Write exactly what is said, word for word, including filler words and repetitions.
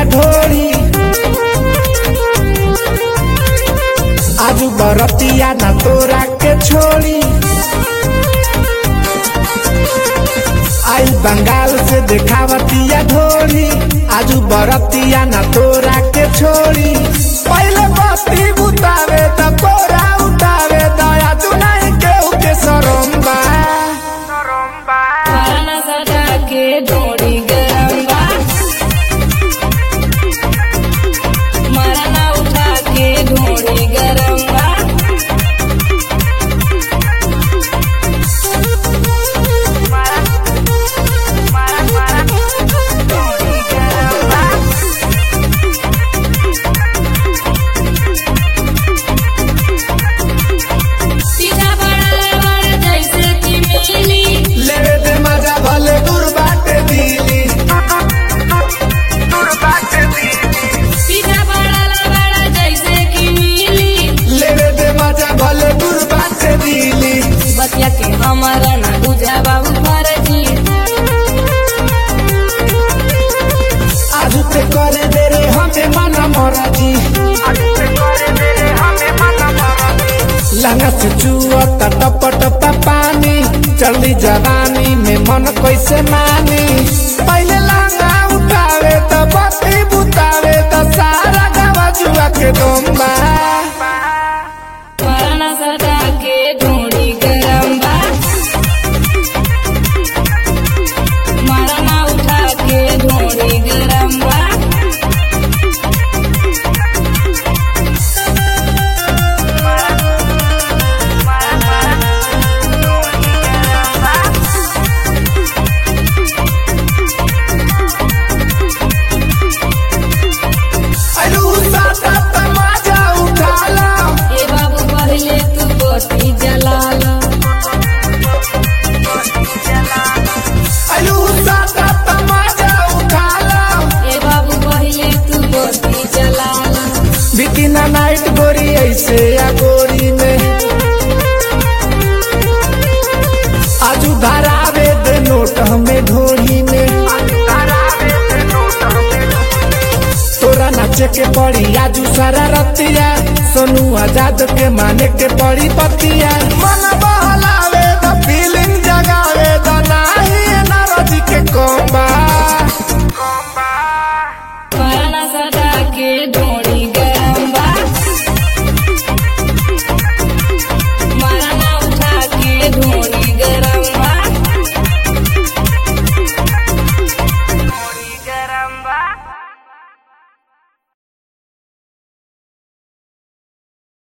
ढोरी आजू बरतिया ना तोरा के छोड़ी आई बंगाल से देखावतिया ढोरी आजू बरतिया ना तोरा के छोड़ी पहले बत्ती बुतावे त तोरा उतावे दया तू नहीं केहू के सरम्बा खाना सजा के ढोरी गरम बा मरना उठा के ढोरी गरम बा बतिया के हमारा ना बुझा बाबू फर्जी आज पे करे दे रे हमें मना मराजी लंगा से चुअता टप टप पानी चली जवानी में मन कैसे मानी पहले लंगा उठावे तो बत्ती बुतावे तो सारा गावा जुआ के डोंबा मरना सजा के ढोरी गरम बा मरना उठा के ढोरी गरम बा बिकिना नाइट गोरी ऐसे या गोरी में आजू धरावे दे नोट हमें ढोरी में तोरा नाचे के पड़ी आजू सारा रतिया सोनू आजाद के माने के पड़ी पतिया